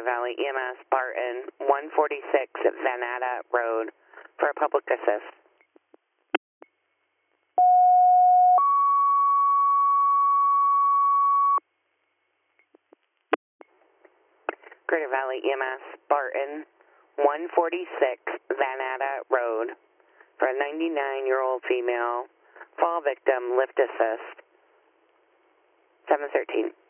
Valley EMS, Barton, 146 Vanada Road for a public assist. Greater Valley EMS, Barton, 146 Vanada Road for a 99-year-old female, fall victim, lift assist, 713.